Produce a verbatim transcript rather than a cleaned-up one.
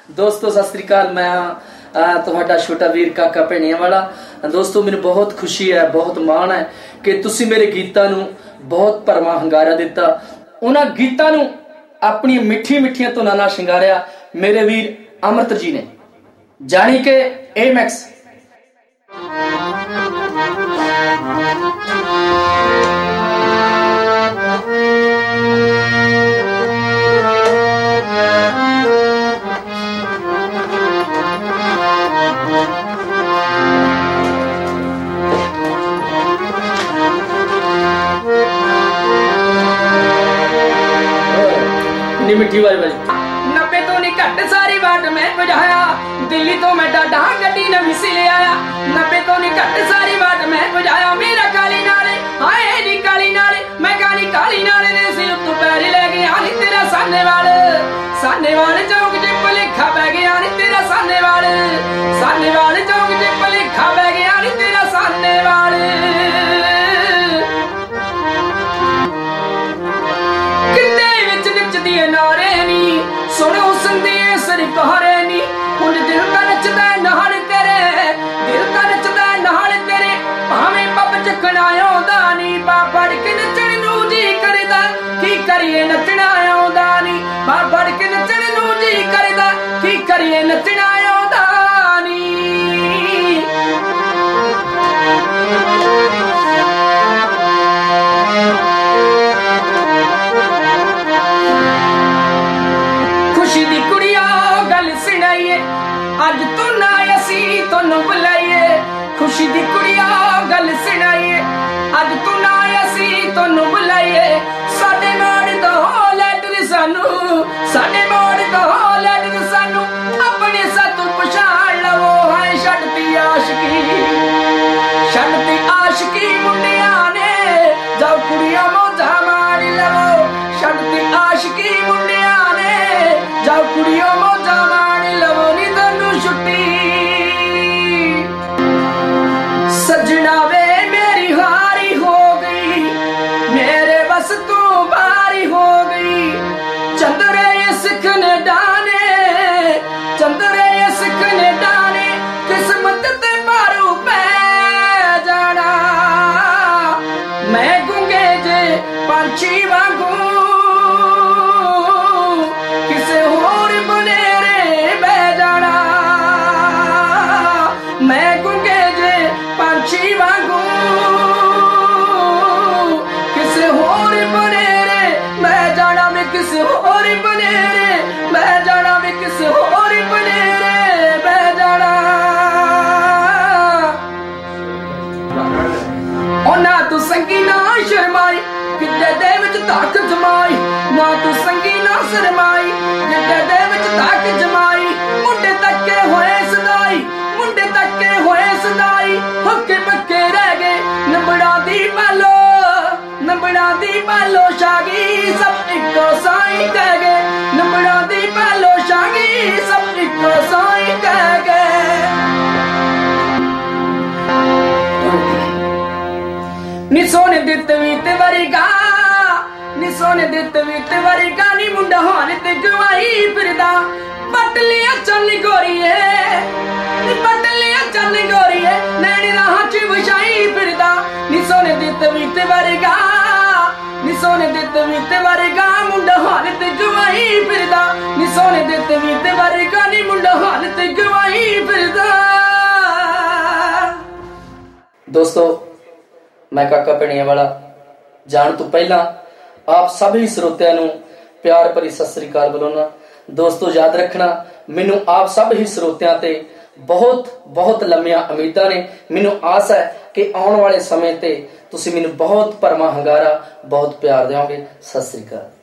दोस्तों सत श्री अकाल। मैं तुहाडा छोटा वीर काका भेणिया वाला। दोस्तों मैनूं बहुत खुशी है, बहुत माण है कि तुसीं मेरे गीतां नूं बहुत भरवां हंगारा दिता। उन्हां गीतां नूं अपनी मिठी मिठियां धुनां नाल शंगारिया मेरे वीर अमृत जी ने, जानी कि एमैक्स। मिठी वाली वाली नब्बे तो नहीं घट सारी बाट मैं बजाया, दिल्ली तो मैं डाडा गड्डी नवी सी ले आया। नब्बे तो नहीं घट सारी बाट मैं बजाया, मेरा काली नाले हाय नी काली नाले, मैं गानी काली नाले ने सिर तू पैर ले गया नी तेरा साने वाले। साने वाले चौक जे भलेखा पै गया नी तेरा साने वाले। साने वाले चौक जे भलेखा पै गया नी तेरा साने वाले। नारे नी सुनो संदेश रिकारे नी, उन दिल का नचदा नाल तेरे, दिल का नचदा नाल तेरे, भावें पब चकना आउंदा नी, बाबड़ के नचण नूं जी करदा, की करिए नचना आउंदा नी, बाबड़ के नचण नूं जी करदा, की करिए नचना आउंदा नी। अज तू ना असी तोनू बुलाइए, खुशी दी कुड़िया गल सुनाइए। अज तू ना असी तोनू बुलाइए, साडे मोड़ दो लैटर सानू, साडे मोड़ दो लैटर सानू, अपने सातू पछाण लवो। है छड्डती आशिकी, छड्डती आशिकी मुंडिया ने, जाओ कुड़िया मौजा मार लवो। छड्डती आशिकी मुंडिया ने, जाओ कुड़िया मौजा मार लवो। नी छुट्टी सजना वे मेरी हारी हो गई, मेरे बस तू बारी हो गई। चंद्रे ये सिखने डाने, चंद्रे ये सिखने डाने, किस्मत ते मारू पै जाना। मैं गूंगे जे पंछी वांगू, किसे होर बनेरे बह जाना। मैं गूंगे जे पंछी वांगू, किसे होर बनेरे मैं जाना। मैं किसे होर बनेरे मैं जाना, मैं किसे होर बनेरे मैं जाना। ओ ना तू संगी ना शर्माई, किते दे विच ताक जमाई। ना तू संगी ना शर्माई, किते दे विच ताक जमाई। मुंडे तक्के होए सदाई, मुंडे तक्के होए सदाई, हक्के पक्के रह गए नंबड़ा दी पालो, नंबड़ा दी पालो शागी सब इको साई कह गए। नंबड़ा दी पालो शागी सब इको साई कह गए। नी सोने दित वी ते वरीगा, नी सोने दित वी ते वरीगा, नी मुंडा हाल ते गवाई फिरदा। पट लिया चल गोरीए, नी पट लिया चल गोरीए, नैनी राह च विछाई फिरदा। नी सोने दित वी ते वरीगा, नी सोने दित वी ते वरीगा, मुंडा हाल ते गवाई फिरदा। नी सोने दित वी ते वरीगा, नी मुंडा हाल ते गवाई फिरदा। दोस्तों मैं काका भेणिया वाला जान तो पहला आप सभी श्रोतियां नूं प्यार भरी सत श्री अकाल बुलाउणा। दोस्तों याद रखना, मैनू आप सब ही श्रोतियां ते बहुत बहुत लंबियां उम्मीदां ने। मैनू आस है कि आने वाले समय ते तुसीं मैनू बहुत भरवां हंगारा, बहुत प्यार देओगे। सत श्री अकाल।